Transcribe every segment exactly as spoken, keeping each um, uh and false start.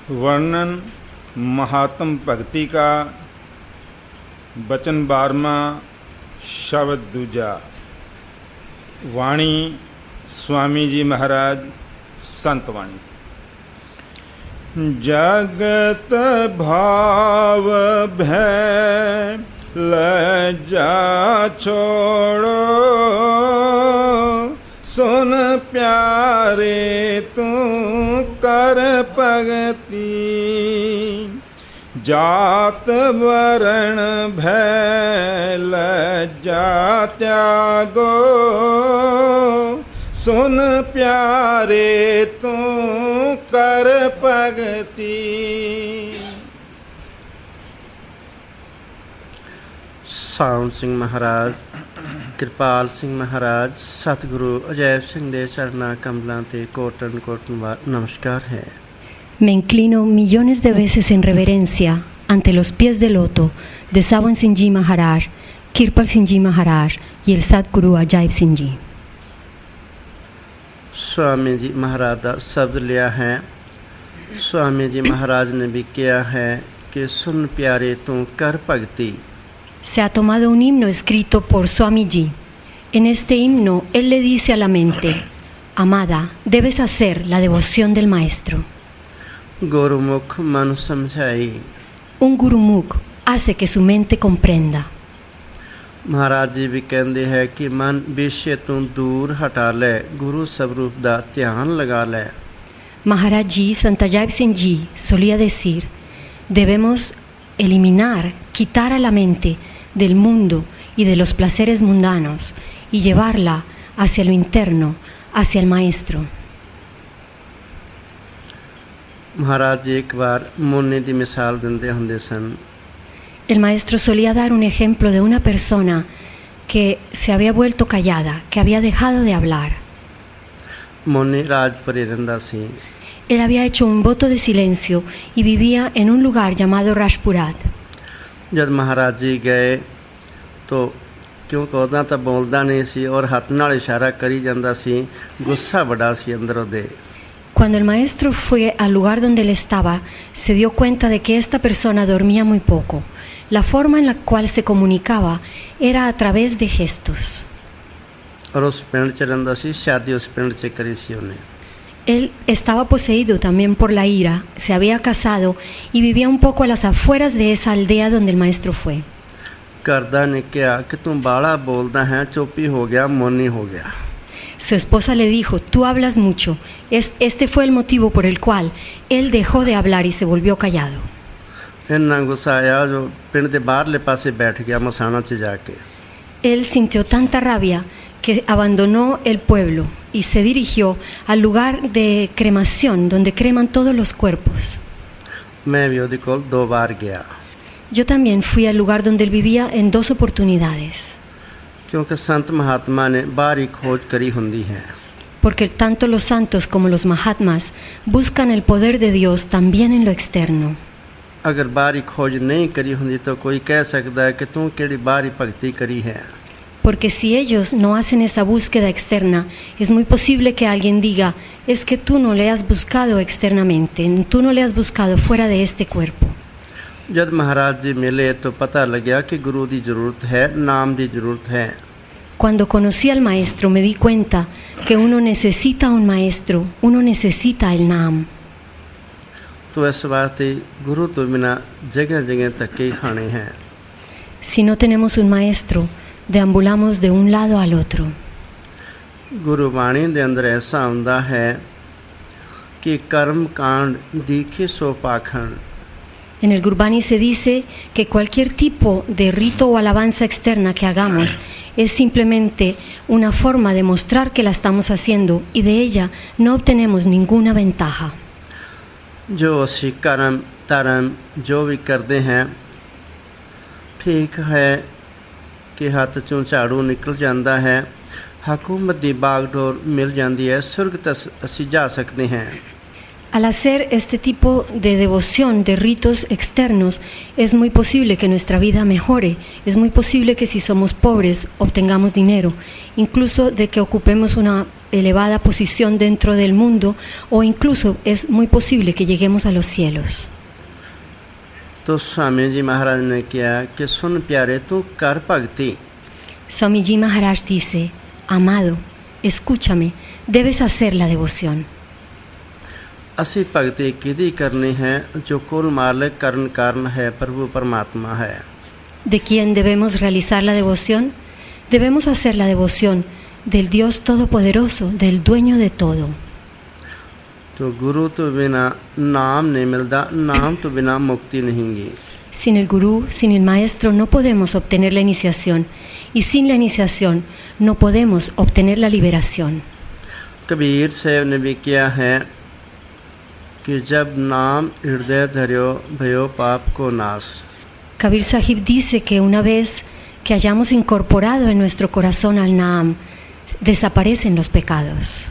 वर्णन महात्म भक्ति का वचन बारहवां शब्द दूजा। वाणी स्वामी जी महाराज संत वाणी से। जगत भाव भय लज्जा छोड़ो, सुन प्यारे तू कर भगति। जात वरण भय लज्जा त्यागो, सुन प्यारे तू कर भगति। साम सिंह महाराज, कृपाल सिंह महाराज, सतगुरु अजैब सिंह दे चरना कमलां ते कोटन कोटन नमस्कार है। Me inclino millones de veces en reverencia ante los pies de loto de Sawan Singh Ji Maharaj, Kirpal Singh Ji Maharaj y el Satguru Ajaib Singh Ji. Swami जी महाराज का शब्द लिया है। स्वामी जी महाराज ने भी किया है कि सुन प्यारे तू कर भक्ति। Se ha tomado un himno escrito por Swami Ji. En este himno él le dice a la mente: amada, debes hacer la devoción del maestro. गुरुमुख मन समझाई। Un gurumukh hace que su mente comprenda. महाराज जी भी कहते हैं कि मन विषय तू दूर हटा ले, गुरु स्वरूप दा ध्यान लगा ले। Maharaj Ji, Sant Ajaib Singh Ji, solía decir: debemos eliminar, quitar a la mente del mundo y de los placeres mundanos y llevarla hacia lo interno, hacia el maestro. महाराज जी एक बार मुन्ने दी मिसाल दिंदे हुंदे सन। El maestro solía dar un ejemplo de una persona que se había vuelto callada, que había dejado de hablar. मुन्ने राजपुरी रहिंदा सी। Él había hecho un voto de silencio y vivía en un lugar llamado Rajpurat. जब महाराज जी गए तो क्योंकि उदा तो बोलदा नहीं सी और हाथ नाल इशारा करी जांदा सी, गुस्सा बड़ा सी अंदरों दे। Cuando el maestro fue al lugar donde él estaba, se dio cuenta de que esta persona dormía muy poco. La forma en la cual se comunicaba era a través de gestos. और उस पिंड च रहिंदा सी, शादी उस पिंड च करी सी उन्हें। Él estaba poseído también por la ira, se había casado y vivía un poco a las afueras de esa aldea donde el maestro fue. करदा ने कहा कि तू बाला बोलदा है, चुप्पी हो गया, मोनी हो गया। Su esposa le dijo: tú hablas mucho. Este fue el motivo por el cual él dejó de hablar y se volvió callado. इन्ना गुस्सा आया जो पिंड दे बाहरले पासे बैठ गया मसाना च जाके। Él sintió tanta rabia que abandonó el pueblo y se dirigió al lugar de cremación donde creman todos los cuerpos. मैं भी उहदे कोल दो बार गया। Yo también fui al lugar donde él vivía en dos oportunidades. क्योंकि संत महात्मा ने बाहरी खोज करी हुंदी है। Porque tanto los santos como los mahatmas buscan el poder de Dios también en lo externo. अगर बाहरी खोज नहीं करी हुंदी तो कोई कह सकता है कि तू केड़ी बाहरी भक्ति करी है। Porque si ellos no hacen esa búsqueda externa, es muy posible que alguien diga: es que tú no le has buscado externamente, tú no le has buscado fuera de este cuerpo. जब महाराज जी मिले तो पता लगा कि गुरु दी जरूरत है, नाम दी जरूरत है। Cuando conocí al maestro me di cuenta que uno necesita un maestro, uno necesita el Naam. तो इस वास्ते गुरु तो बिना जगह जगह धक्के ही खाने हैं। Si no tenemos un maestro, deambulamos de un lado al otro. गुरु वाणी दे अंदर ऐसा हुंदा है कि कर्म कांड दीखे सो पाखंड। En el Gurbani se dice que cualquier tipo de rito o alabanza externa que hagamos es simplemente una forma de mostrar que la estamos haciendo y de ella no obtenemos ninguna ventaja. जो असी कर्म धर्म जो भी करते हैं, ठीक है कि हाथ चों झाड़ू निकल जाता है, हुकूमत दी बागडोर मिल जाती है, सुर्ग तक असी जा सकते हैं। Al hacer este tipo de devoción, de ritos externos, es muy posible que nuestra vida mejore, es muy posible que si somos pobres obtengamos dinero, incluso de que ocupemos una elevada posición dentro del mundo, o incluso es muy posible que lleguemos a los cielos. तो स्वामी जी महाराज ने किया कि सुन प्यारे तू कर भक्ति. Swamiji Maharaj dice, amado, escúchame, debes hacer la devoción. ਅਸੀਂ ਭਗਤੀ ਕਿਹਦੀ ਕਰਨੀ ਹੈ ਜੋ ਕੁਲ ਮਾਲਕ ਕਰਨ ਕਾਰਨ ਹੈ ਪ੍ਰਭੂ ਪਰਮਾਤਮਾ ਹੈ. ¿De quién debemos realizar la devoción? Debemos hacer la devoción del Dios Todopoderoso, del dueño de todo. तो गुरु तो बिना नाम नहीं मिलता, नाम तो बिना मुक्ति नहीं गी. Sin el gurú, sin el maestro, no podemos obtener la iniciación, y sin la iniciación no podemos obtener la liberación. Kabir साहब ने भी किया है कि जब नाम हृदय धर्यो भयो पाप को नाश. Kabir Sahib dice que una vez que hayamos incorporado en nuestro corazón al Naam, desaparecen los pecados.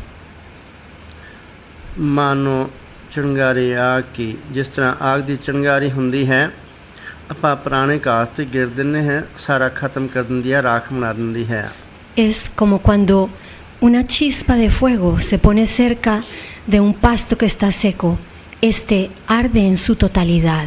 मानो चिंगारी आग की, जिस तरह आग की चिंगारी हुंदी है ਆਪਾਂ ਪੁਰਾਣੇ ਕਾਸ ਤੇ ਗਿਰ ਦਿੰਦੇ ਹਾਂ, ਸਾਰਾ ਖਤਮ ਕਰ ਦਿੰਦੀ ਹੈ, ਰਾਖ ਬਣਾ ਦਿੰਦੀ ਹੈ. Es como cuando una chispa de fuego se pone cerca de un pasto que está seco, este arde en su totalidad.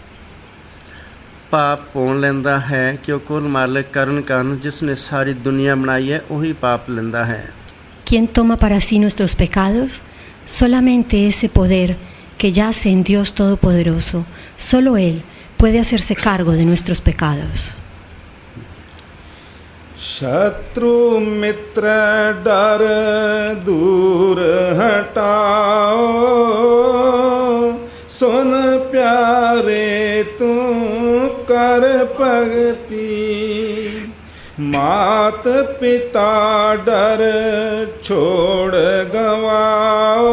ਪਾਪ ਪੋਣ ਲੈਂਦਾ ਹੈ ਕਿ ਉਹ ਕੁਲ ਮਾਲਕ ਕਰਨ ਕਾਰਨ ਜਿਸ ਨੇ ਸਾਰੀ ਦੁਨੀਆ ਬਣਾਈ ਹੈ ਉਹੀ ਪਾਪ ਲੈਂਦਾ ਹੈ. ¿Quién toma para sí nuestros pecados? Solamente ese poder que yace en Dios Todopoderoso. Solo Él puede hacerse cargo de nuestros pecados. शत्रु मित्र डर दूर हटाओ, सुन प्यारे तू कर भगति. मात पिता डर छोड़ गवाओ,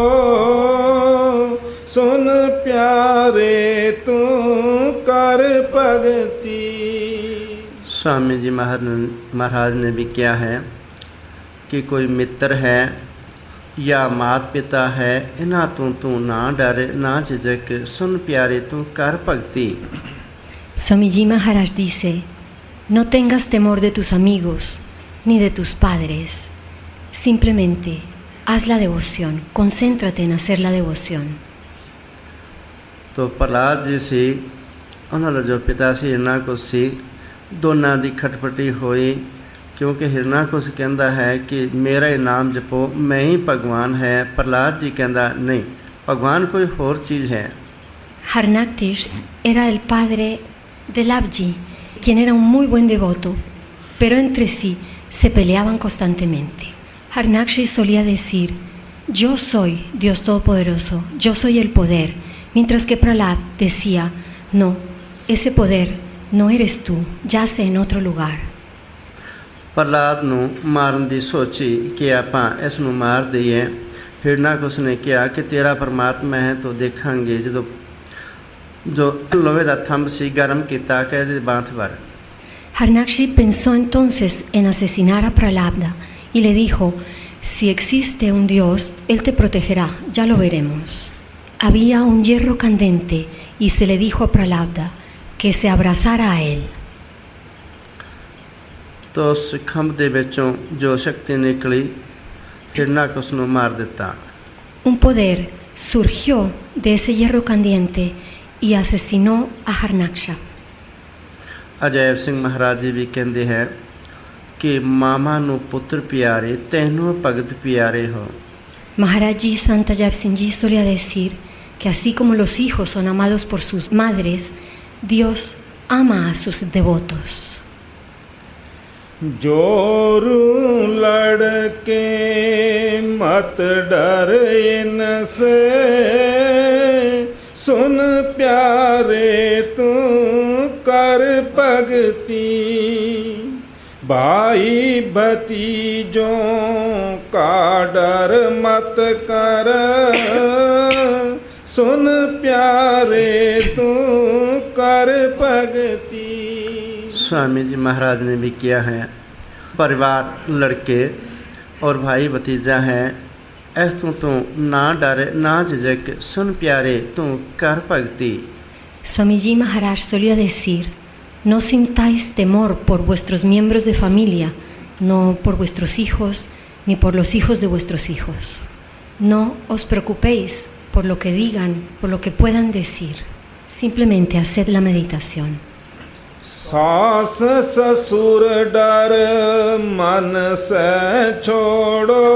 सुन प्यारे तू कर भगति. स्वामी जी महाराज ने भी किया है कि कोई मित्र है या माता पिता है, इन्हां तू तू ना डरे ना झिझक, सुन प्यारे तू कर भक्ति. Swamiji Maharaj dice, no tengas temor de tus amigos ni de tus padres, simplemente haz la devoción, concéntrate en hacer la devoción. तो प्रहलाद जी ਸੀ ਉਹਨਾਂ ਦਾ ਜੋ ਪਿਤਾ ਸੀ ਹਿਰਨਾਕੁਸ਼ ਸੀ, ਦੋਨਾਂ ਦੀ ਖਟਪਟੀ ਹੋਈ ਕਿਉਂਕਿ ਹਿਰਨਾਕੁਸ਼ ਕਹਿੰਦਾ ਹੈ ਕਿ ਮੇਰਾ ਹੀ ਨਾਮ ਜਪੋ, ਮੈਂ ਹੀ ਭਗਵਾਨ ਹੈ. ਪ੍ਰਹਲਾਦ ਜੀ ਕਹਿੰਦਾ ਨਹੀਂ, ਭਗਵਾਨ ਕੋਈ ਹੋਰ ਚੀਜ਼ ਹੈ. Harnaktish era el padre de Labji, quien era un muy buen devoto, pero entre sí se peleaban constantemente. Harnakshi solía decir, yo soy Dios Todopoderoso, yo soy el poder, mientras que Prahlad decía, no, ese poder no eres tú, yace en otro lugar. Prahlad ਨੂੰ ਮਾਰਨ ਦੀ ਸੋਚੀ ਕਿ ਆਪਾਂ ਇਸ ਨੂੰ ਮਾਰ ਦਈਏ. ਹਿਰਨਾਕੁਸ਼ ਨੇ ਕਿਹਾ ਕਿ ਤੇਰਾ ਪਰਮਾਤਮਾ ਹੈ ਤਾਂ ਦੇਖਾਂਗੇ. ਜਦੋਂ ਜੋ ਲੋਹੇ ਦਾ ਥੰਬ ਸੀ ਗਰਮ ਕੀਤਾ ਕਿ ਇਹਦੇ ਬਾਂਹ ਭਰ. Harnakshi pensó entonces en asesinar a Prahlada y le dijo, si existe un Dios, Él te protegerá, ya lo veremos. Había un hierro candente y se le dijo a Prahlada que se abrazara a él. तो उस खंभ दे विचों जो शक्ति निकली, हिरणाकुश ਨੂੰ मार ਦਿੱਤਾ. Un poder surgió de ese hierro candente y asesinó a Harnaksha. Ajaib ਸਿੰਘ ਮਹਾਰਾਜ ਜੀ ਵੀ ਕਹਿੰਦੇ ਹੈ ਕਿ ਮਾਮਾ ਨੂੰ ਪੁੱਤਰ ਪਿਆਰੇ, ਤੈਨੂੰ ਭਗਤ ਪਿਆਰੇ ਹੋ. Maharaj Ji Sant Ajab Singh Ji solía decir que así como los hijos son amados por sus madres, Dios ama a sus devotos. जोरू लड़के मत डर इनसे, सुन प्यारे तू कर भगति. भाई भतीजों का डर मत कर, सुन प्यारे तू कर भगति. स्वामी जी महाराज ने भी किया है. परिवार लड़के और भाई भतीजा है, ऐस तू तू ना डरे ना झिझक, सुन प्यारे तू कर भक्ति. Swamiji Maharaj solía decir, no sintáis temor por vuestros miembros de familia, no por vuestros hijos, ni por los hijos de vuestros hijos. No os preocupéis por lo que digan, por lo que puedan decir. Simplemente haced la meditación. सास ससुर डर मन से छोड़ो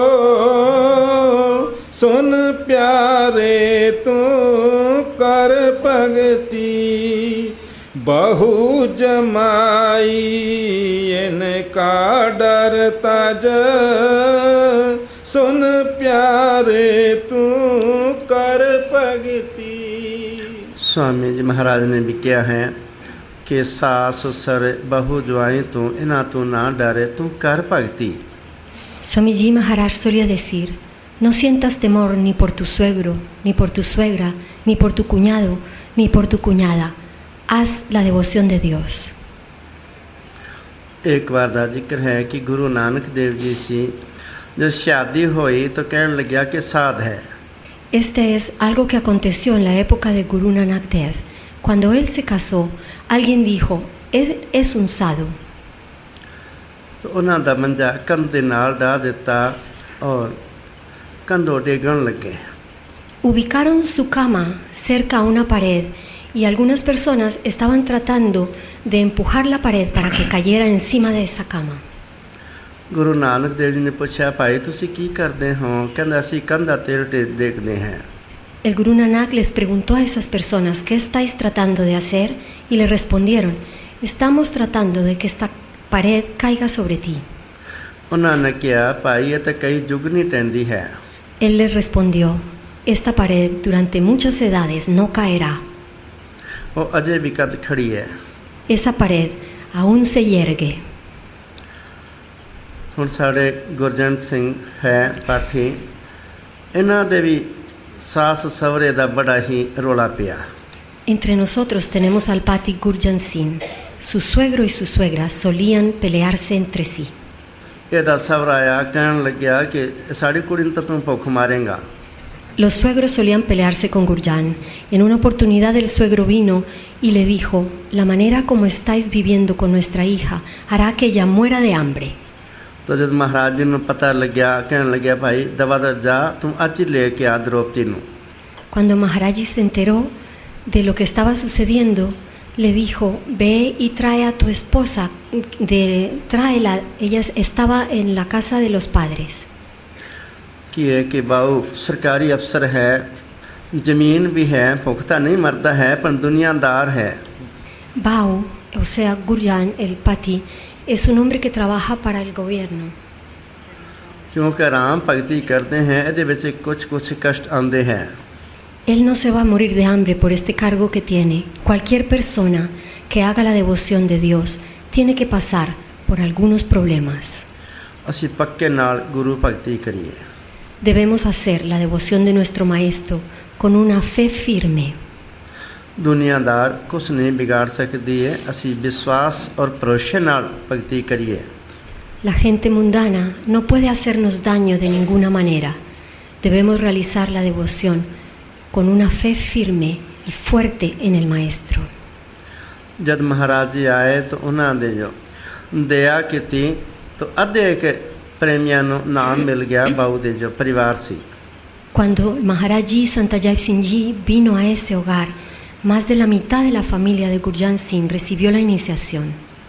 सुन प्यारे तू कर भगति बहु जमाई इनका डर तज सुन प्यारे तू कर भगति। स्वामी जी महाराज ने भी किया है कि सास सर बहु जुआएं तू इना तू ना डरे तू कर भक्ति। Swamiji Maharaj solía decir: no sientas temor ni por tu suegro, ni por tu suegra, ni por tu cuñado, ni por tu cuñada. Haz la devoción de Dios. एक बार का जिक्र है कि गुरु नानक देव जी से जब शादी हुई तो कहने लगा कि साध है। Este es algo que aconteció en la época de Guru Nanak Dev. Cuando él se casó, alguien dijo: es, es un sadhu. तो उन्होंने दा मंजा कंध दे नाल डाह दिता और कंधों डेगन लगे। Ubicaron su cama cerca a una pared y algunas personas estaban tratando de empujar la pared para que cayera encima de esa cama. Guru नानक देव जी ने पूछा भाई तुसी की करते हो? कहंदा असी कंधा तेरे देखते हैं। El Guru Nanak les preguntó a esas personas: ¿qué estáis tratando de hacer? Y le respondieron: estamos tratando de que esta pared caiga sobre ti. उन्होंने कहा भाई ये तो कई जुगनी टहंदी है। Él les respondió: esta pared durante muchas edades no caerá. वो अजय भी कद खड़ी है। Esa pared aún se yergue. ਹੁਣ ਸਾਡੇ ਗੁਰਜੰਟ ਸਿੰਘ ਹੈ ਪਾਠੀ, ਇਹਨਾਂ ਦੇ ਵੀ ਸਾਸ ਸਵਰੇ ਦਾ ਬੜਾ ਹੀ ਰੋਲਾ ਪਿਆ। Entre nosotros tenemos al Pati Gurjan Singh. Su suegro y su suegra solían pelearse entre sí. ਇਹਦਾ ਸਵਰਾ ਆਇਆ ਕਹਿਣ ਲੱਗਿਆ ਕਿ ਸਾਡੀ ਕੁੜੀ ਨੂੰ ਤਾਂ ਤੂੰ ਭੁੱਖ ਮਾਰੇਂਗਾ। Los suegros solían pelearse con Gurjan. En una oportunidad el suegro vino y le dijo: la manera como estáis viviendo con nuestra hija hará que ella muera de hambre. तो जब महाराज जी ਨੂੰ ਪਤਾ ਲੱਗਿਆ ਕਹਿਣ ਲੱਗਿਆ ਭਾਈ ਦਵਾ ਦਾ ਜਾ ਤੂੰ ਅੱਜ ਲੈ ਕੇ ਆ द्रौपदी ਨੂੰ। Cuando Maharaji se enteró de lo que estaba sucediendo, le dijo: ve y trae a tu esposa, de, tráela, ella estaba en la casa de los padres. कि है कि बाऊ सरकारी अफसर है, ज़मीन भी है, भुखता नहीं मरता है पर दुनियादार है। Bau, o sea Gurjan, el Pati, es un hombre que trabaja para el gobierno. क्योंकि राम भगती करते हैं ਇਹਦੇ ਵਿੱਚ कुछ कुछ कष्ट आते हैं। Él no se va a morir de hambre por este cargo que tiene. Cualquier persona que haga la devoción de Dios tiene que pasar por algunos problemas. ਅਸੀਂ ਪੱਕੇ ਨਾਲ ਗੁਰੂ ਭਗਤੀ ਕਰੀਏ। Debemos hacer la devoción de nuestro maestro con una fe firme. दुनियादार कुछ नहीं बिगाड़ सकती है, ਅਸੀਂ विश्वास और भरोसे ਨਾਲ ਭਗਤੀ ਕਰੀਏ। La gente mundana no puede hacernos daño de ninguna manera. Debemos realizar la devoción con una fe firme y fuerte en el maestro. जब महाराज जी आए तो ਉਹਨਾਂ ਦੇ ਜੋ ਦਇਆ ਕੀਤੀ तो ਅੱਧੇ ਕੇ ਪ੍ਰੇਮੀਆਂ ਨੂੰ ਨਾਮ ਮਿਲ ਗਿਆ ਬਾਉ ਦੇ ਜੋ ਪਰਿਵਾਰ ਸੀ। Cuando Maharaji Santajai Singh Ji vino a ese hogar, más de la mitad de la familia de Gurjan Singh recibió la iniciación.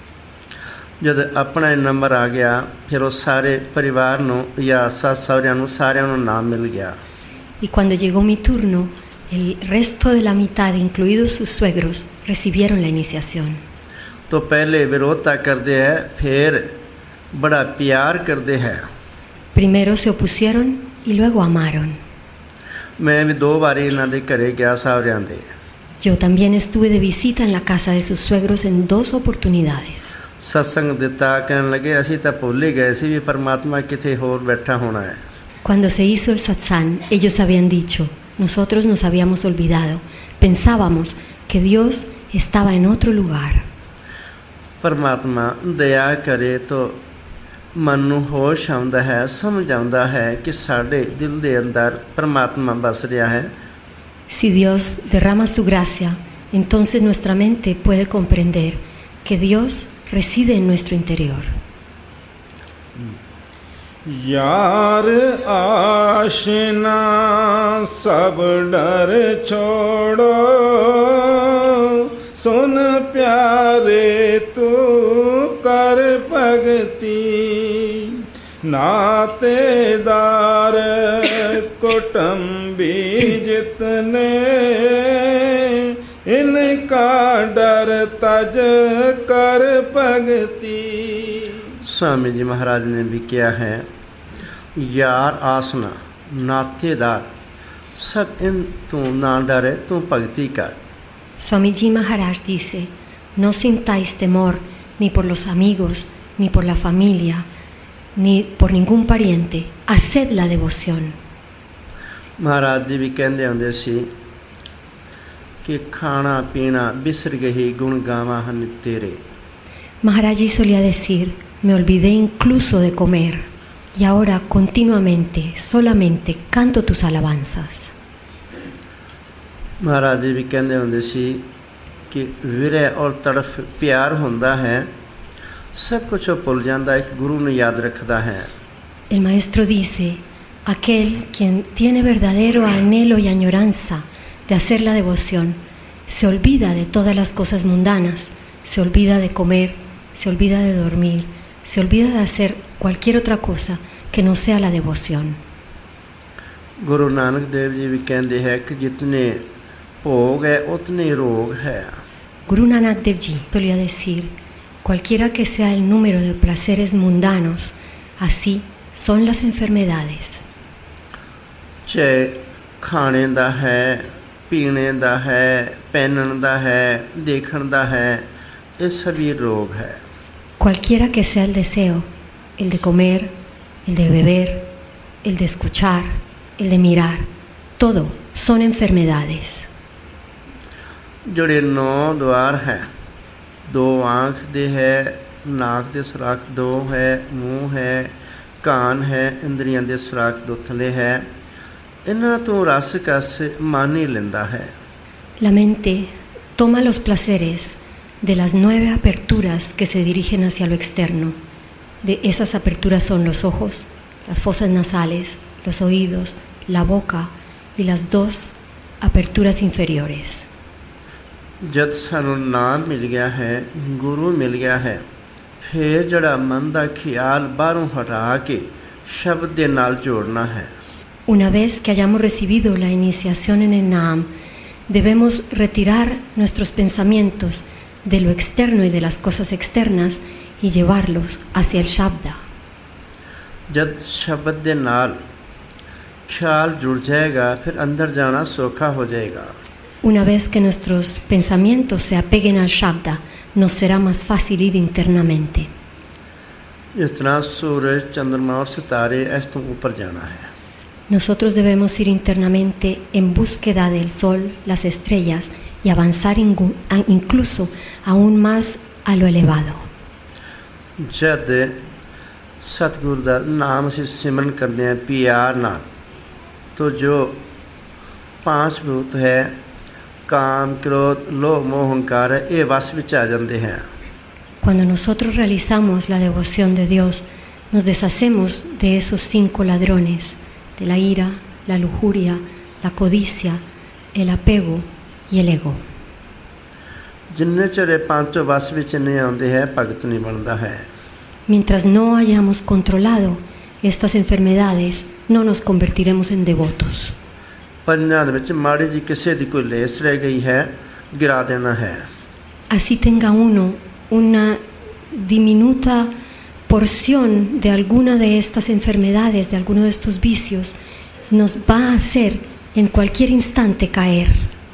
जब अपना नंबर आ गया फिर वो सारे परिवार ਨੂੰ या सस सहुਰਿਆਂ ਨੂੰ ਸਾਰਿਆਂ ਨੂੰ ਨਾਮ ਮਿਲ ਗਿਆ। Y cuando llegó mi turno, el resto de la mitad, incluidos sus suegros, recibieron la iniciación. तो पहले विरोधता करते हैं फिर बड़ा प्यार करते हैं। Primero se opusieron y luego amaron. मैं भी दो बारी ਇਹਨਾਂ ਦੇ ਘਰੇ ਗਿਆ ਸਹੁਰਿਆਂ ਦੇ। Yo también estuve de visita en la casa de sus suegros en dos oportunidades. सत्संग ਦਿੱਤਾ ਕਹਿਣ ਲੱਗੇ ਅਸੀਂ ਤਾਂ ਭੁੱਲ ਹੀ ਗਏ ਸੀ ਵੀ ਪਰਮਾਤਮਾ ਕਿਤੇ ਹੋਰ ਬੈਠਾ ਹੋਣਾ ਹੈ। Cuando se hizo el satsang, ellos habían dicho: nosotros nos habíamos olvidado, pensábamos que Dios estaba en otro lugar. परमात्मा दया करे तो मन ਨੂੰ ਹੋਸ਼ ਆਉਂਦਾ ਹੈ, ਸਮਝ ਆਉਂਦਾ ਹੈ ਕਿ ਸਾਡੇ ਦਿਲ ਦੇ ਅੰਦਰ ਪਰਮਾਤਮਾ ਵਸ ਰਿਹਾ ਹੈ। Si Dios derrama su gracia, entonces nuestra mente puede comprender que Dios reside en nuestro interior. यार आशना सब डर छोड़ो, सुन प्यारे तू कर भगती, नातेदार कुटुंबी जितने, इनका डर तज कर भगती। स्वामी जी महाराज ने भी किया है, यार आसना नातेदार सब इन तू ना डरे तू भक्ति कर। Swami Ji Maharaj dice, no sintáis temor ni por los amigos, ni por la familia, ni por ningún pariente, haced la devoción. महाराज जी भी कहते होंगे सी कि खाना पीना बिसर गई गुण गावा हन तेरे। Maharaj Ji solía decir, me olvidé incluso de comer y ahora continuamente, solamente canto tus alabanzas. महाराज जी भी कहते होंगे सी कि विरह और तड़फ प्यार होंदा है, सब कुछ भुल जाता है, गुरु ने याद रखता है। El maestro dice, aquel quien tiene verdadero anhelo y añoranza de hacer la devoción, se olvida de todas las cosas mundanas, se olvida de comer, se olvida de dormir, se olvida de hacer cualquier otra cosa que no sea la devoción. Guru नानक देव जी भी कहते हैं कि जितने भोग है उतने रोग है। Guru Nanak Dev Ji solía decir, cualquiera que sea el número de placeres mundanos, así son las enfermedades. चाहे खाने दा है, पीने दा है, पहनने दा है, देखने दा है, ये सभी रोग है। Cualquiera que sea el deseo, el de comer, el de beber, el de escuchar, el de mirar, todo son enfermedades. जोड़े नौ द्वार है, दो आँख दे है, नाक दे सुराख दो है, मुँह है, कान है, इंद्रियां दे सुराख दो थले है, इन्हां तो रस कस मान ही लेंदा है। La mente toma los placeres de las nueve aperturas que se dirigen hacia lo externo. De esas aperturas son los ojos, las fosas nasales, los oídos, la boca y las dos aperturas inferiores. जद सानू नाम मिल गया है, गुरु मिल गया है, फिर जड़ा मन दा ख्याल बाहरों हटा के शब्द दे नाल जोड़ना है। Una vez que hayamos recibido la iniciación en el Naam, debemos retirar nuestros pensamientos de lo externo y de las cosas externas y llevarlos hacia el Shabda. जद शब्द दे नाल ख्याल जुड़ जाएगा, फिर अंदर जाना सौखा हो जाएगा। Una vez que nuestros pensamientos se apeguen al Shabda, nos será más fácil ir internamente. इस तरह सूरज, चंद्रमा और सितारे इस तो ऊपर जाना है। Nosotros debemos ir internamente en búsqueda del sol, las estrellas y avanzar ingu- a- incluso aún más a lo elevado. जद सतगुरु दा नाम से सिमरन करते हैं प्यार नाल, तो जो पांच भूत है, काम, क्रोध, लोभ, मोह, अहंकार है, ये वश विच आ जाते हैं। Cuando nosotros realizamos la devoción de Dios, nos deshacemos de esos cinco ladrones, de la ira, la lujuria, la codicia, el apego y el ego. जिन्ने चरे पांचों वश विच नहीं आते हैं, भगत नहीं बनता है। Mientras no hayamos controlado estas enfermedades, no nos convertiremos en devotos. पंजां दे विच माड़ी जी किसी दी कोई लेस रह गई है, गिरा देना है। Así tenga uno una diminuta porción de alguna de estas enfermedades, de alguno de estos vicios, nos va a hacer en cualquier instante caer.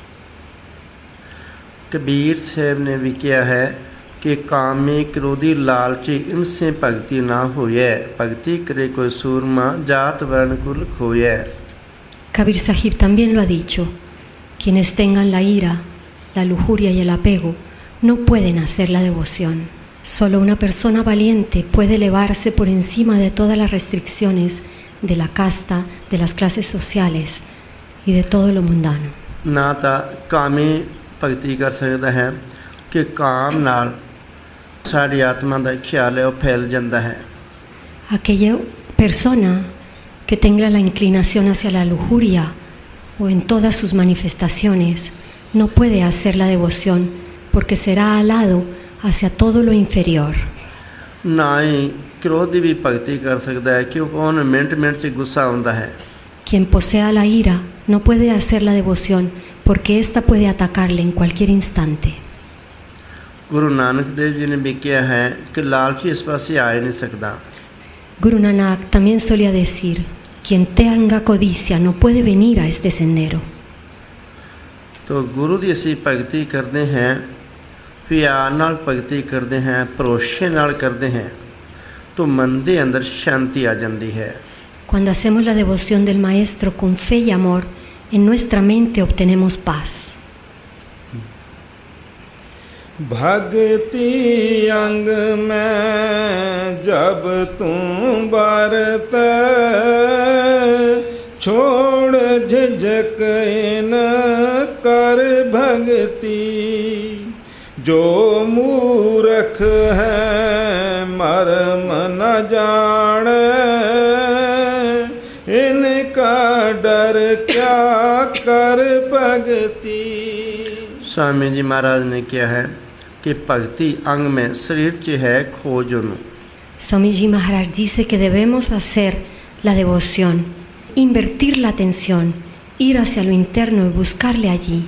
Kabir साहब ने भी किया है कि कामी, क्रोधी, लालची इनसे भक्ति ना होए, भक्ति करे कोई सूरमा, जात वर्ण कुल खोए। Kabir Sahib también lo ha dicho, quienes tengan la ira, la lujuria y el apego no pueden hacer la devoción. Solo una persona valiente puede elevarse por encima de todas las restricciones de la casta, de las clases sociales y de todo lo mundano. ना तो कामी भगती कर सकता है कि काम नाल साड़ी आत्मा का ख्याल है वो फैल जाता है। Aquello persona que tenga la inclinación hacia la lujuria o en todas sus manifestaciones no puede hacer la devoción porque será alado hacia todo lo inferior. ਨਾ ਹੀ ਕ੍ਰੋਧ ਦੀ ਵੀ ਭਗਤੀ ਕਰ ਸਕਦਾ ਹੈ ਕਿਉਂਕਿ ਉਹਨੂੰ ਮਿੰਟ ਮਿੰਟ 'ਚ ਗੁੱਸਾ ਆਉਂਦਾ ਹੈ। Quien posea la ira no puede hacer la devoción porque ésta puede atacarle en cualquier instante. Guru ਨਾਨਕ ਦੇਵ ਜੀ ਨੇ ਵੀ ਕਿਹਾ ਹੈ ਕਿ ਲਾਲਚੀ ਇਸ ਪਾਸੇ ਆ ਹੀ ਨਹੀਂ ਸਕਦਾ। Guru Nanak también solía decir, quien tenga codicia no puede venir a este sendero. तो गुरु ਦੀ ਅਸੀਂ ਭਗਤੀ ਕਰਦੇ ਹਾਂ, ਪਿਆਰ ਨਾਲ ਭਗਤੀ ਕਰਦੇ ਹਾਂ, ਭਰੋਸੇ ਨਾਲ ਕਰਦੇ ਹਾਂ, तो मन ਦੇ ਅੰਦਰ ਸ਼ਾਂਤੀ ਆ ਜਾਂਦੀ ਹੈ। Cuando hacemos la devoción del Maestro con fe y amor, en nuestra mente obtenemos paz. भक्ति अंग में जब तुम बरत छोड़ झिझक इन कर भक्ति जो मूर्ख है मर्म न जाने इनका डर क्या कर भक्ति। स्वामी जी महाराज ने किया है कि भक्ति अंग में शरीर च है खोज उन्हों। Swami Ji Maharaj dice que debemos hacer la devoción, invertir la atención, ir hacia lo interno y buscarle allí.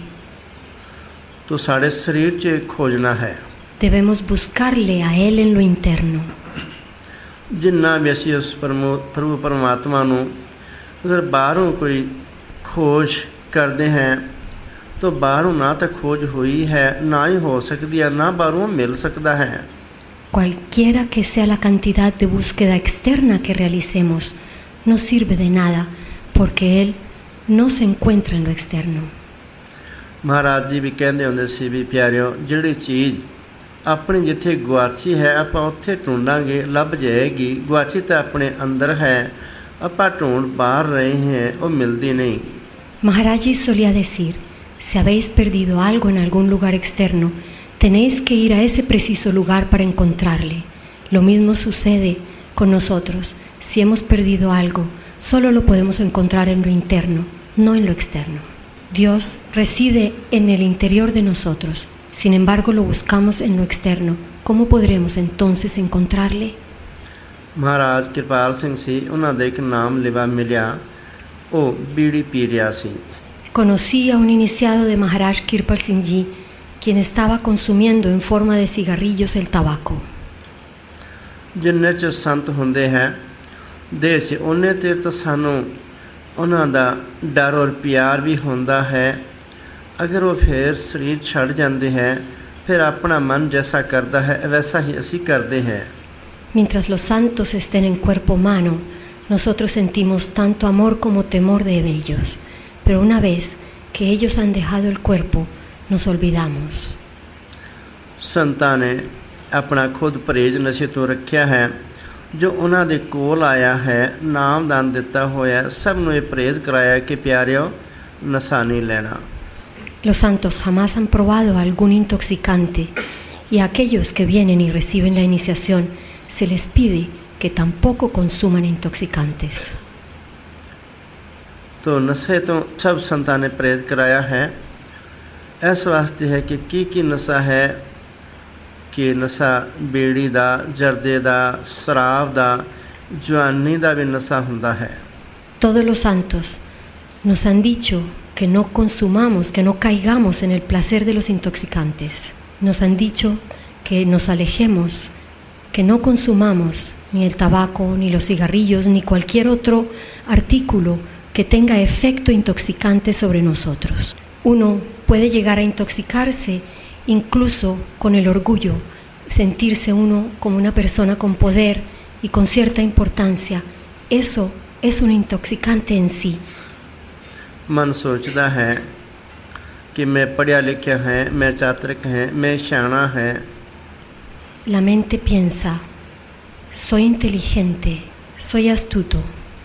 तो साढ़े शरीर च खोजना है। Debemos buscarle a él en lo interno. जिन्ना भी असी उस परमो प्रभु परमात्मा नूं अगर बाहरों कोई खोज करते हैं तो बाहरों ना तो खोज हुई है ना ही हो सकती है ना बाहरों मिल सकता है। Cualquiera que sea la cantidad de búsqueda externa que realicemos, no sirve de nada porque él no se encuentra en lo externo. महाराज जी भी कहते होंदे सी भी प्यारिओ जिहड़ी चीज़ अपनी जिथे गुआची है आपां उत्थे ढूंढांगे लभ जाएगी, गुआची तो अपने अंदर है आपां ढूंढ बाहर रहे हैं वो मिलती नहीं। Maharaj Ji solía decir, si habéis perdido algo en algún lugar externo, tenéis que ir a ese preciso lugar para encontrarle. Lo mismo sucede con nosotros. Si hemos perdido algo, solo lo podemos encontrar en lo interno, no en lo externo. Dios reside en el interior de nosotros. Sin embargo, lo buscamos en lo externo. ¿Cómo podremos entonces encontrarle? महाराज कृपाल सिंह सी उन्हां दे इक नाम लिवा मिलिया ओ बीड़ी पी रिहा सी। Conocí a un iniciado de Maharaj Kirpal Singh Ji, quien estaba consumiendo en forma de cigarrillos el tabaco. जिन्ने च संत हुंदे हैं देश च उन्ने ते तो सानू उन्हां दा डर और प्यार भी हुंदा है। अगर वो फिर शरीर छड़ जाते हैं फिर अपना मन जैसा करता है वैसा ही असी करते हैं। Mientras los santos estén en cuerpo humano, nosotros sentimos tanto amor como temor de ellos. Pero una vez que ellos han dejado el cuerpo, nos olvidamos. संतां ने अपना खुद परहेज नशे तो रखिया है। जो उन्हां दे कोल आया है नामदान दिता होया सब नूं ये परहेज कराया कि प्यारिओ नशा नहीं लेना। Los santos jamás han probado algún intoxicante y a aquellos que vienen y reciben la iniciación se les pide que tampoco consuman intoxicantes. तो नशे तो सब संतां ने परहेज कराया है। इस वास्ते है कि की की नशा है कि नशा बीड़ी दा, जर्दे दा, शराब दा, जवानी दा भी नशा हुंदा है। Todos los santos nos han dicho que no consumamos, que no caigamos en el placer de los intoxicantes. Nos han dicho que nos alejemos, que no consumamos ni el tabaco, ni los cigarrillos, ni cualquier otro artículo que tenga efecto intoxicante sobre nosotros. Uno puede llegar a intoxicarse incluso con el orgullo, sentirse uno como una persona con poder y con cierta importancia. Eso es un intoxicante en sí. मन सोचता है कि मैं पढ़िया लिखा है, मैं चातुर्क है, मैं शाना है। La mente piensa, soy inteligente, soy astuto.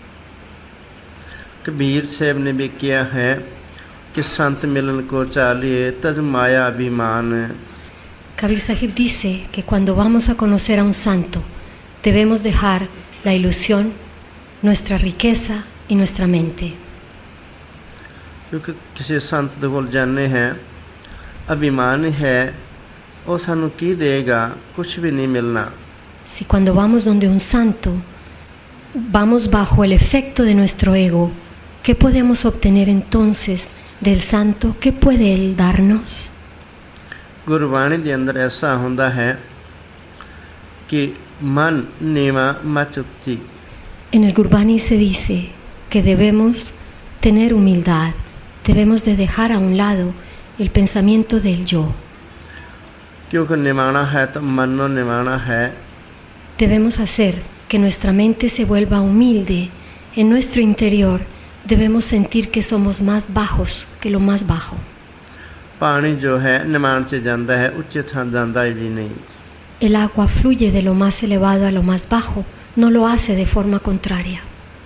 Kabir साहब ने भी किया है कि संत मिलन को चालिए तज माया अभिमान। Kabir Sahib dice que cuando vamos a conocer a un santo, debemos dejar la ilusión nuestra riqueza y nuestra mente. क्योंकि किसी संत दे कोल जाने हैं अभिमान है वो सानू की देगा कुछ भी नहीं मिलना. Si cuando vamos donde un santo vamos bajo el efecto de nuestro ego, ¿qué podemos obtener entonces del santo? ¿Qué puede él darnos? Gurbani दे अंदर ऐसा होंदा है कि मन नीवा मच उच्ची. En el Gurbani se dice que debemos tener humildad, debemos de dejar a un lado el pensamiento del yo. क्योंकि निवाना है तो मन नो निवाना है. Debemos hacer que nuestra mente se vuelva humilde. En nuestro interior debemos sentir que somos más bajos que lo más bajo. पानी जो है निमान से जाता है उच्च थां जाता ही भी नहीं. El agua fluye de lo más elevado a lo más bajo, no lo hace de forma contraria.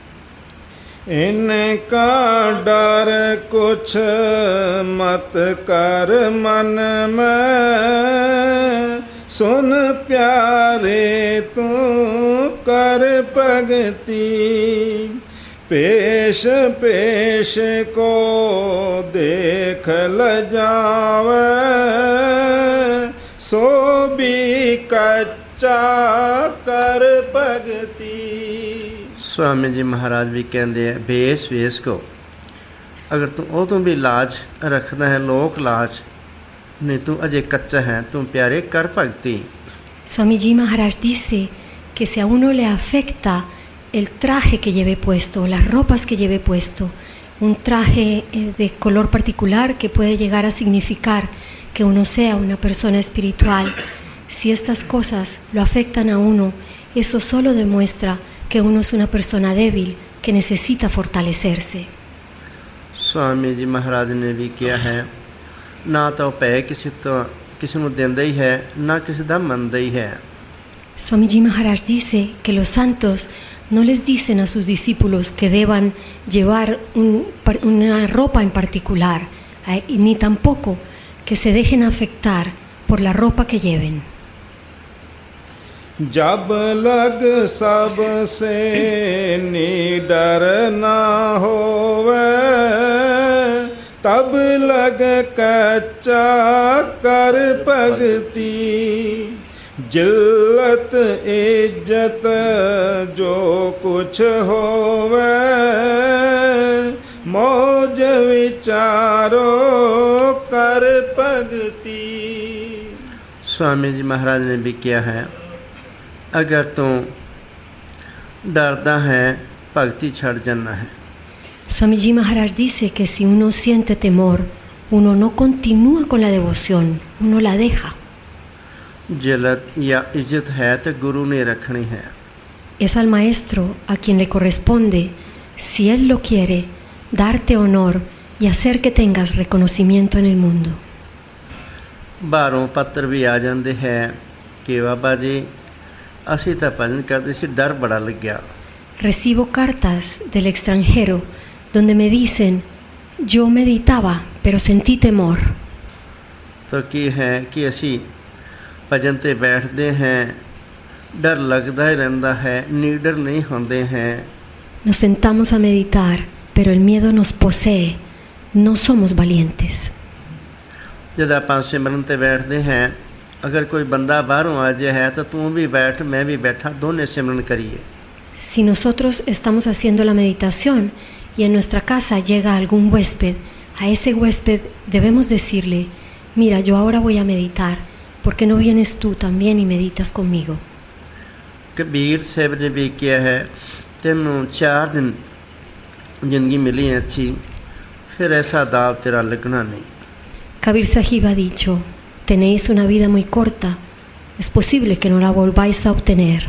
इनका डर कुछ मत कर मन में, सुन प्यारे तू कर भगति, पेश पेश को देख ल जावे, सो भी कच्चा कर भगति. स्वामी जी महाराज भी कहते हैं बेस वेस को अगर तू ओ तू भी लाज रखता है लोक लाज नहीं तू अजय कच्चा है तू प्यारे कर भगती. Swamiji Maharaj dice que si a uno le afecta el traje que lleve puesto, las ropas que lleve puesto, un traje de color particular que puede llegar a significar que uno sea una persona espiritual, si estas cosas lo afectan a uno, eso solo demuestra que uno es una persona débil que necesita fortalecerse. Swami जी महाराज ने भी किया है ना तो पै किसी तो किसी ਨੂੰ ਦਿੰਦਾ ਹੀ ਹੈ ਨਾ ਕਿਸੇ ਦਾ ਮੰਨਦਾ ਹੀ ਹੈ. Swamiji Maharaj dice que los santos no les dicen a sus discípulos que deban llevar un, una ropa en particular, eh, ni tampoco que se dejen afectar por la ropa que lleven. जब लग सबसे निडर ना होवे, तब लग कच्चा कर भगति, जिल्लत इज्जत जो कुछ होवे, मौज विचारो कर भगति. स्वामी जी महाराज ने भी किया है अगर तू डरता है भक्ति छड़ जाना है. Swamiji Maharaj dice que si uno siente temor, uno no continúa con la devoción, uno la deja. जिल्लत या इज्जत है तो गुरु ने रखनी है. Es al maestro a quien le corresponde, si él lo quiere, darte honor y hacer que tengas reconocimiento en el mundo. बारों पत्र भी आ जाते हैं कि बाबा जी ਅਸੀਂ ਤਾਂ ਭਜਨ ਕਰਦੇ ਸੀ डर बड़ा लग गया. Recibo cartas del extranjero donde me dicen, yo meditaba, pero sentí temor. तो ਕੀ है कि ਅਸੀਂ ਭਜਨ ਤੇ ਬੈਠਦੇ हैं डर लगता ही रहता है नीडर नहीं होते हैं. Nos sentamos a meditar, pero el miedo nos posee, no somos valientes. जब ਆਪਾਂ सिमरन ਤੇ बैठते हैं अगर कोई बंदा बाहरों आ जाए है तो तू भी बैठ मैं भी बैठा दोनों सिमरन करिए. Si nosotros estamos haciendo la meditación y en nuestra casa llega algún huésped, a ese huésped debemos decirle, mira, yo ahora voy a meditar, ¿por qué no vienes tú también y meditas conmigo? Kabir साहब ने भी किया है तेनों चार दिन जिंदगी मिली अच्छी फिर ऐसा दाव तेरा लगना नहीं. Kabir Sahib ha dicho, tenéis una vida muy corta, es posible que no la volváis a obtener.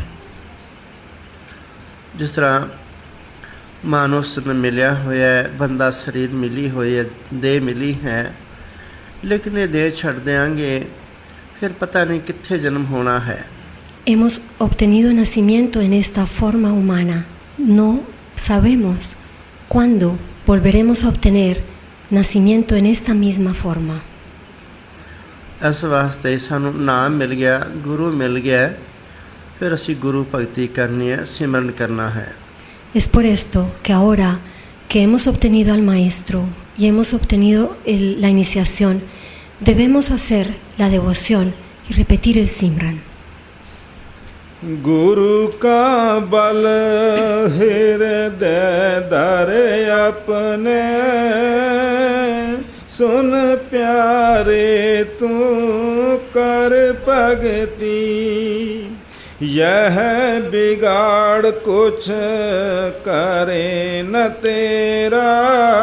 जिस तरह मानुष में मिलिया होया है बंदा शरीर मिली हुई है देह मिली है लेकिन ये देह छड़ देंगे फिर पता नहीं कितने जन्म होना है. Hemos obtenido nacimiento en esta forma humana, no sabemos cuándo volveremos a obtener nacimiento en esta misma forma. इस वास्ते सानू नाम मिल गया गुरु मिल गया फिर असी गुरु भक्ति करनी है सिमरन करना है. Es por esto que ahora que hemos obtenido al Maestro y hemos obtenido el, la iniciación, debemos hacer la devoción y repetir el Simran. Guru ka bal hirday dare apne sun pyare tu kar bhagti यह बिगाड़ कुछ करे न तेरा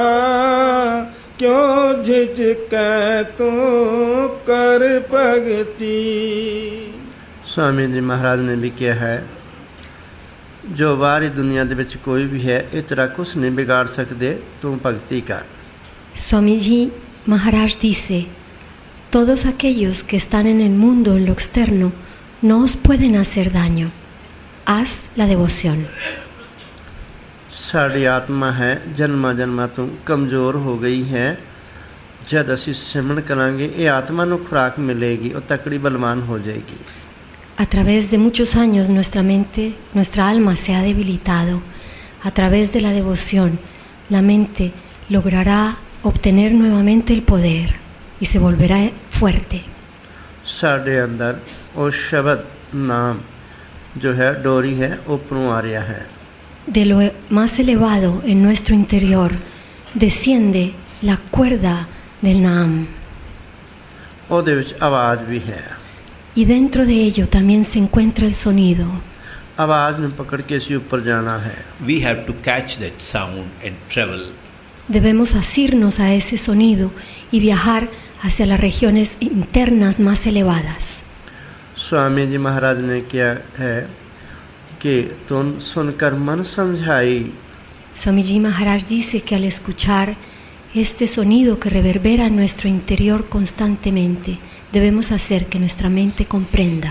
क्यों झिझके तू कर भगती। स्वामी जी महाराज ने भी किया है, जो बारी दुनिया दे विच कोई भी है इस तरह कुछ नहीं बिगाड़ सकते, तू भक्ति कर। Swami Ji Maharaj dice, todos aquellos que están en el mundo, en lo externo, no os pueden hacer daño. Haz la devoción. Sari आत्मा है जन्मा जन्मा तो कमज़ोर हो गई है, जब असी सिमरन करांगे ये आत्मा को खुराक मिलेगी और तकड़ी बलवान हो जाएगी। A través de muchos años nuestra mente, nuestra alma se ha debilitado. A través de la devoción, la mente logrará obtener nuevamente el poder y se volverá fuerte. साढ़े अंदर और शब्द नाम जो है डोरी है ऊपरों आ रहा है। De lo más elevado en nuestro interior desciende la cuerda del Naam. ਉਹਦੇ ਵਿੱਚ आवाज़ भी है। Y dentro de ello también se encuentra el sonido. आवाज़ में पकड़ के इसी ऊपर जाना है। We have to catch that sound and travel. Debemos asirnos a ese sonido y viajar hacia las regiones internas más elevadas. Swami जी महाराज ने क्या है कि तुम सुनकर मन समझाई। Swamiji Maharaj dice que al escuchar este sonido que reverbera en nuestro interior constantemente, debemos hacer que nuestra mente comprenda.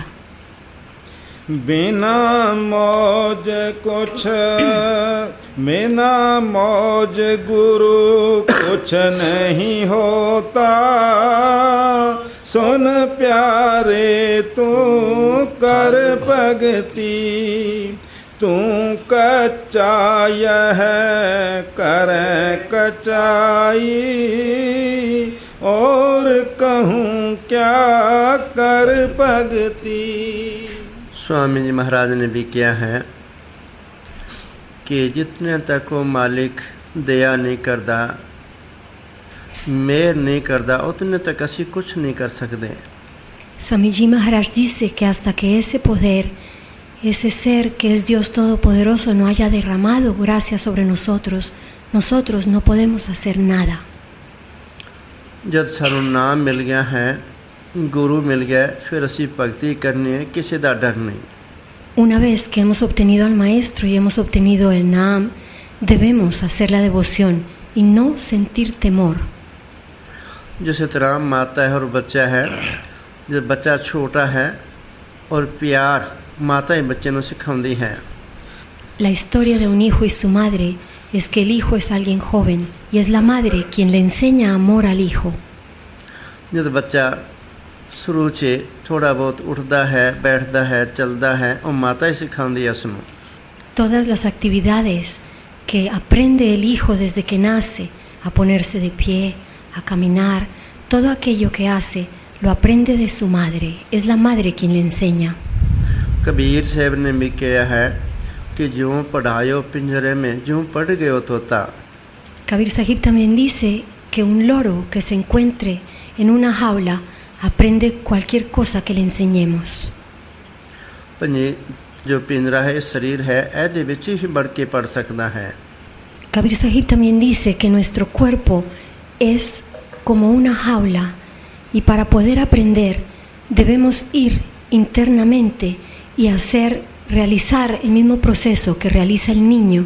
बिना मौज कुछ बिना मौज गुरु कुछ नहीं होता, सुन प्यारे तू कर भगती, तू कच्चा यह करे कचाई, और कहूँ क्या कर भगती। स्वामी जी महाराज ने भी किया है कि जितने तक वो मालिक दया नहीं करता, मेहर नहीं करता, उतने तक असी कुछ नहीं कर सकते। Swamiji Maharaj dice que hasta que ese poder, ese ser que es Dios Todopoderoso no haya derramado gracia sobre nosotros, nosotros no podemos hacer nada. जब सानू नाम मिल गया है, गुरु मिल गया, फिर असी भक्ति करनी है, किसी का डर नहीं। Una vez que hemos obtenido al Maestro y hemos obtenido el Naam, debemos hacer la devoción y no sentir temor. जिस तरह माता है और बच्चा है, जब बच्चा छोटा है और प्यार माता ही बच्चे को सिखाती है। La historia de un hijo y su madre es que el hijo es alguien joven y es la madre quien le enseña amor al hijo. जब बच्चा शुरू से थोड़ा बहुत उठता है, बैठता है, चलता है, और माता ही सिखाती है उसको। Todas las actividades que aprende el hijo desde que nace, a ponerse de pie, a caminar, todo aquello que hace lo aprende de su madre. Es la madre quien le enseña. Kabir साहब ने भी किया है कि जो पढ़ायो पिंजरे में, जो पढ़ गयो तोता। Kabir Sahib también dice que un loro que se encuentre en una jaula aprende cualquier cosa que le enseñemos. पंजे जो पिंजरा है शरीर है, ऐदे विच ही बढ़ के पढ़ सकता है। Kabir Sahib también dice que nuestro cuerpo es como una jaula y para poder aprender debemos ir internamente y hacer, realizar el mismo proceso que realiza el niño.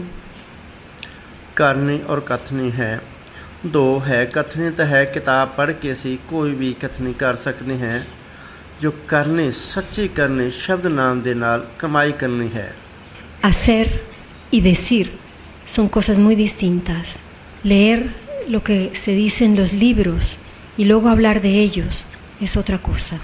करनी और कथनी है, दो है। कथनी तो है किताब पढ़ के सी कोई भी कथनी कर सकते हैं, जो करनी सच्ची करनी शब्द नाम दे नाल कमाई करनी है। Hacer y decir son cosas muy distintas. Leer lo que se dice en los libros y luego hablar de ellos es otra cosa.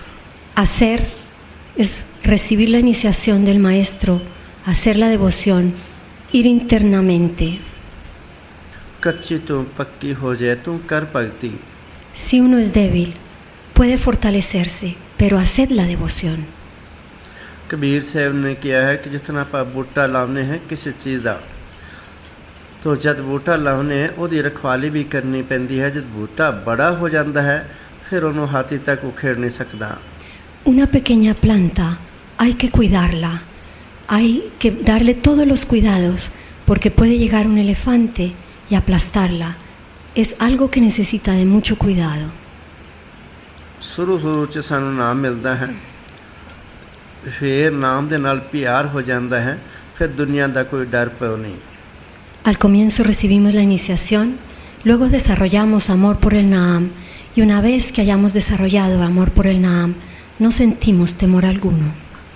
Hacer es recibir la iniciación del maestro, hacer la devoción ir internamente. कच्ची तू पक्की हो जाए तू कर भक्ति। Si uno es débil, puede fortalecerse, pero haced la devoción. Kabir साहब ने किया है कि जिस तरह आप बूटा लाने हैं किसी चीज़ का, तो जब बूटा लाने ਉਹਦੀ रखवाली भी करनी ਪੈਂਦੀ है। जब बूटा बड़ा हो जाता है फिर ਉਹਨੂੰ हाथी तक उखेड़ नहीं सकता। Una pequeña planta hay que cuidarla, hay que darle todos los cuidados, porque puede llegar un elefante y aplastarla. Es algo que necesita de mucho cuidado. शुरू शुरू च सानू नाम मिलता है, फिर नाम दे नाल प्यार हो जाता है, फिर दुनिया दा कोई डर पो नहीं। Al comienzo recibimos la iniciación, luego desarrollamos amor por el Naam, y una vez que hayamos desarrollado amor por el Naam, no sentimos temor alguno.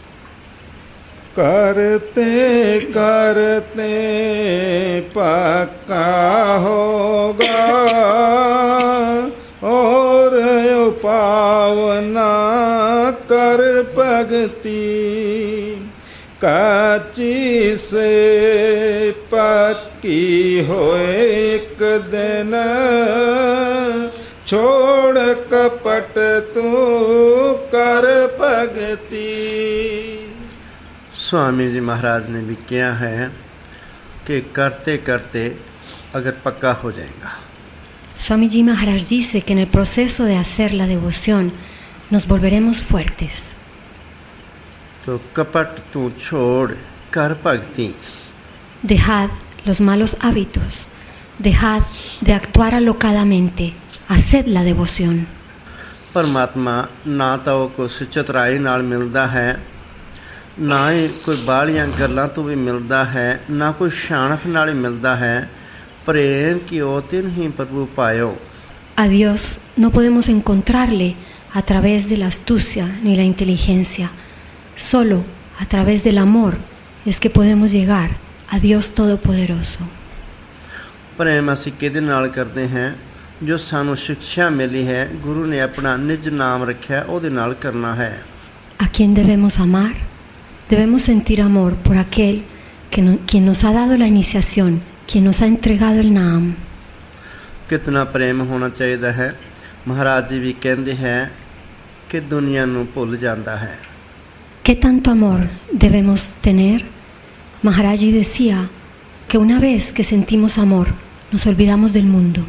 करते करते पक्का होगा और पावना कर भगति, काची से पक्की हो एक दिन, छोड़ कपट तू कर भगति। स्वामी जी महाराज ने भी किया है कि करते करते अगर पक्का हो जाएगा। Swamiji Maharaj dice que en el proceso de hacer la devoción nos volveremos fuertes. तो कपट तू छोड़ कर भक्ति। Dejad los malos hábitos, dejad de actuar alocadamente, haced la devoción. परमात्मा ना तो कुछ चतुराई नाल मिलता है, ना ही कोई बालियां गल्लां तो भी मिलता है, ना कोई शानख नाल ही मिलता है। प्रेम की ओतिन ही प्रभु पायो। A Dios no podemos encontrarle a través de la astucia ni la inteligencia. Solo a través del amor es que podemos llegar a Dios Todopoderoso. प्रेम असीं किहदे नाल करते हैं? जो सानू शिक्षा मिली है, गुरु ने अपना निज नाम रखा, ਉਹਦੇ ਨਾਲ करना है। ¿A quién debemos amar? Debemos sentir amor por aquel que no, quien nos ha dado la iniciación, quien nos ha entregado el Naam. कितना प्रेम होना चाहिए है। महाराज जी भी कहते हैं कि दुनिया नू भुल जाता है। ¿Qué tanto amor debemos tener? Maharaji decía que una vez que sentimos amor, nos olvidamos del mundo.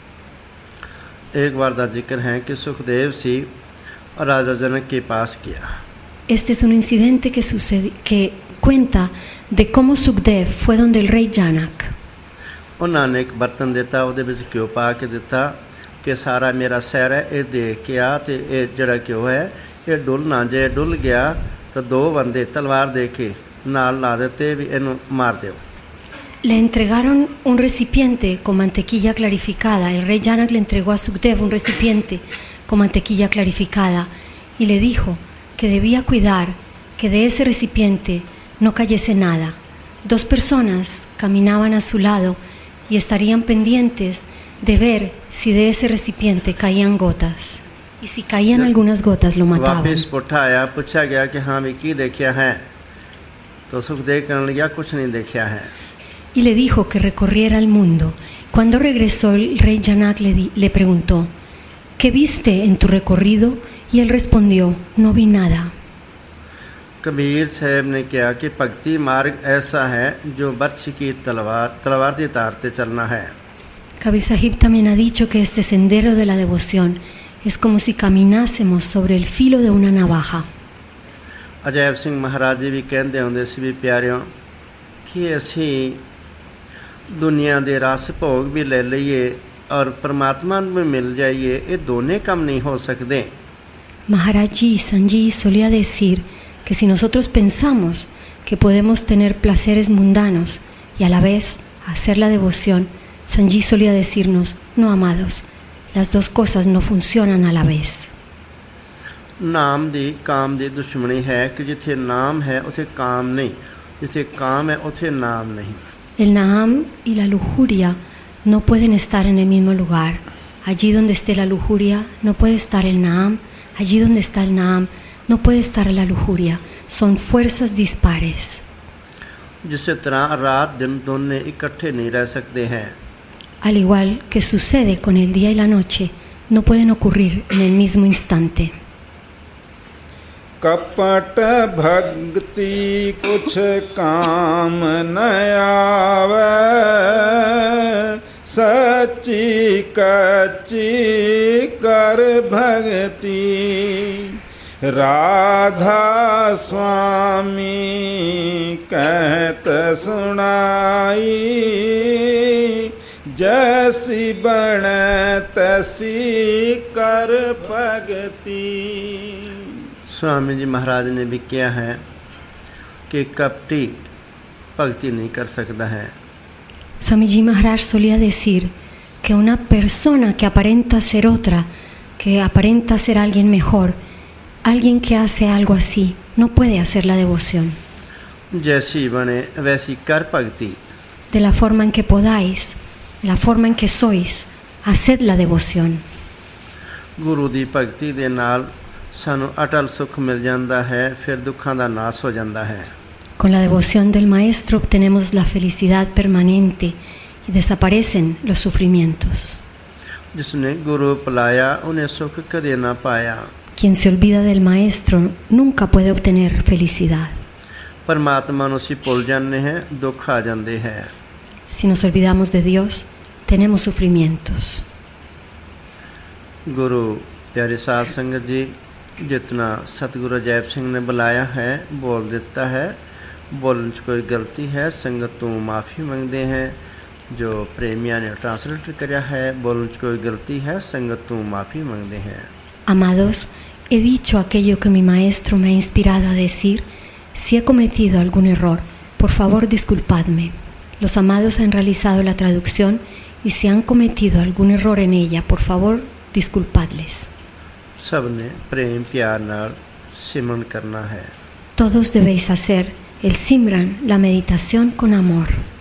एक बार का जिक्र है कि सुखदेव सी और राजा जनक के पास किया। Este es un incidente que sucede, que cuenta de cómo Sukdev fue donde el rey Janak. उन्होंने एक बर्तन दिता, ਉਹਦੇ ਵਿੱਚ ਘਿਓ ਪਾ ਕੇ ਦਿੱਤਾ कि सारा मेरा सैर है ये देख के आ, तो ये जड़ा घ्यो है ये डुल ना जे डुल गया तो दो बंदे तलवार दे के नाल ला देते भी इनू मार दो। Le entregaron un recipiente con mantequilla clarificada. El rey Janak le entregó a Sukdev un recipiente con mantequilla clarificada y le dijo que debía cuidar que de ese recipiente no cayese nada. Dos personas caminaban a su lado y estarían pendientes de ver si de ese recipiente caían gotas. Y si caían algunas gotas lo mataban. वापस उठाया, पूछा गया कि हाँ भी की देखा है, तो सुखदेव कहने लगा कुछ नहीं देखा है। Y le dijo que recorriera el mundo. Cuando regresó el rey Janak le, di, le preguntó, ¿qué viste en tu recorrido? Y él respondió, no vi nada. Kabir साहब ने कहा कि भक्ति मार्ग ऐसा है जो बर्छ की तलवार तलवार की तार ते चलना है। Kabir Sahib también ha dicho que este sendero de la devoción es como si caminásemos sobre el filo de una navaja. Ajaib सिंह महाराज जी भी कहते होंगे सी भी प्यारियों कि असी दुनिया दे रस भोग भी ले लीए और परमात्मा में मिल जाइए, ये दोनों काम नहीं हो सकते। Maharaj Ji Sanji solía decir que si nosotros pensamos que podemos tener placeres mundanos y a la vez hacer la devoción, Sanji solía decirnos, no amados, las dos cosas no funcionan a la vez. नाम दी काम दी दुश्मनी है कि जिथे नाम है उथे काम नहीं, जिथे काम है उथे नाम नहीं। El Naam y la lujuria no pueden estar en el mismo lugar. Allí donde esté la lujuria no puede estar el Naam, allí donde está el Naam no puede estar la lujuria. Son fuerzas dispares. ਜਿਸੇ ਤਰ੍ਹਾਂ ਰਾਤ ਦਿਨ ਦੋਨੇ ਇਕੱਠੇ ਨਹੀਂ ਰਹਿ ਸਕਦੇ ਹੈ। Al igual que sucede con el día y la noche, no pueden ocurrir en el mismo instante. कपट भक्ति कुछ काम न आवे, सच्ची कच्ची कर भक्ति। राधा स्वामी कहत सुनाई, जैसी बने तैसी कर भक्ति। स्वामी जी महाराज ने भी किया है कि कपटी भक्ति नहीं कर सकता है। Swami Ji Maharaj solía decir que una persona que aparenta ser otra, que aparenta ser alguien mejor, alguien que hace algo así, no puede hacer la devoción. जैसी बने वैसी कर भक्ति। De la forma en que podáis, de la forma en que sois, haced la devoción. ਗੁਰੂ ਦੀ ਭਗਤੀ ਦੇ ਨਾਲ ਸਾਨੂੰ ਅਟਲ ਸੁਖ ਮਿਲ ਜਾਂਦਾ ਹੈ, ਫਿਰ ਦੁੱਖਾਂ ਦਾ ਨਾਸ ਹੋ ਜਾਂਦਾ ਹੈ। Con la devoción del Maestro obtenemos la felicidad permanente y desaparecen los sufrimientos. ਜਿਸਨੇ ਗੁਰੂ ਭੁਲਾਇਆ ਉਹਨੇ ਸੁਖ ਕਦੇ ਨਾ ਪਾਇਆ। Quien se olvida del Maestro nunca puede obtener felicidad. ਪਰਮਾਤਮਾ ਨੂੰ ਅਸੀਂ ਭੁੱਲ ਜਾਂਦੇ ਹਾਂ, ਦੁੱਖ ਆ ਜਾਂਦੇ ਹੈ। Si nos olvidamos de Dios, tenemos sufrimientos. गुरु प्यारे साध संगत जी, जितना सतगुरु अजैब सिंह ने बुलाया है बोल देता है। बोलने च कोई गलती है संगत तो माफ़ी मंगते हैं। जो प्रेमिया ने ट्रांसलेट कराया है, बोलने च कोई गलती है संगत तो माफ़ी मंगते हैं। Amados, he dicho aquello que mi Maestro me ha inspirado a decir. Si he cometido algún error, por favor disculpadme. Los amados han realizado la traducción y si han cometido algún error en ella, por favor disculpadles. सबने प्रेम प्यार नाल सिमरन करना है। Todos debéis hacer el Simran, la meditación con amor.